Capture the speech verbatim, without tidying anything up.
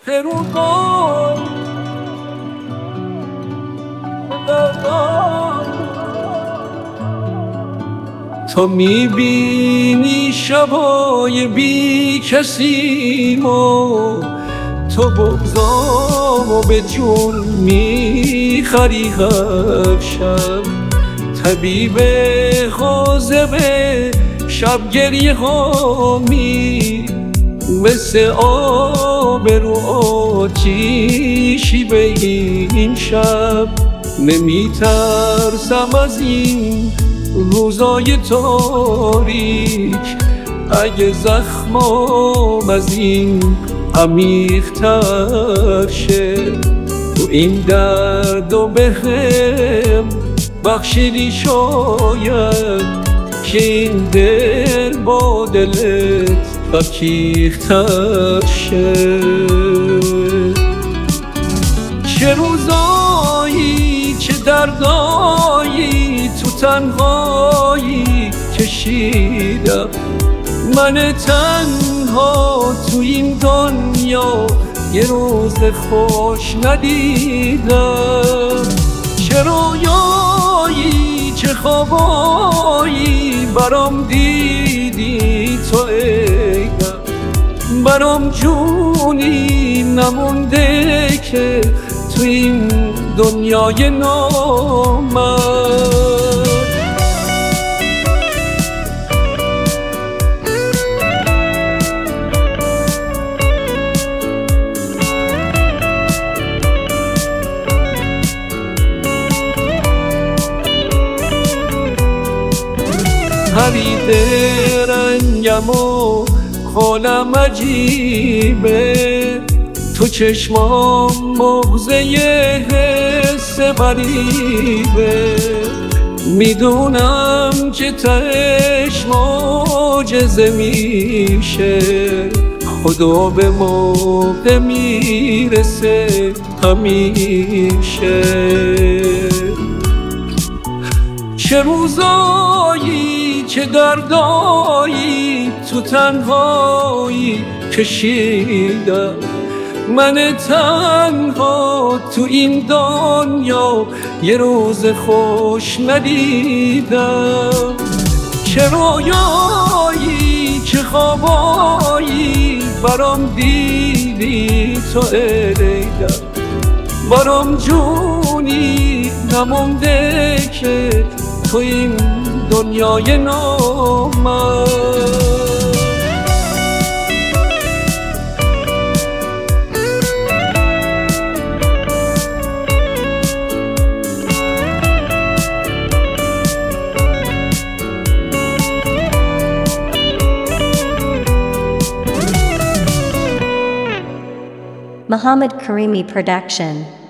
فروغان تو میبینی شبای بی کسیم و تو بغضامو به جون میخری هر شب. طبیب حاذق شب گریه هامی مثل آب رو آتیشی به این شب. نمیترسم از این روزای تاریک، اگه زخمام از این عمیق‌تر شه. تو این درد و بهم بخشیدی شاید که این دل با دلت فکیک‌تر شه. چه روزایی چه دردایی تو تنهایی کشیدم، من تنها تو این دنیا یه روز خوش ندیدم. چه رویایی چه خوابایی برام دیدی تو ای دل، برام جونی نمونده که تو این دنیای نامرد. پریده رنگم و حالم عجیبه، تو چشمام مغزه حس غریبه. میدونم که تهش معجزه میشه، خدا به موقع میرسه همیشه. چه روزایی چه دردایی تو تنهایی کشیدم، من تنها تو این دنیا یه روز خوش ندیدم. چه رویایی چه خوابایی برام دیدی تو ای دل، برام جونی نمونده که تو این دنیای نامرد. Muhammad Karimi Production.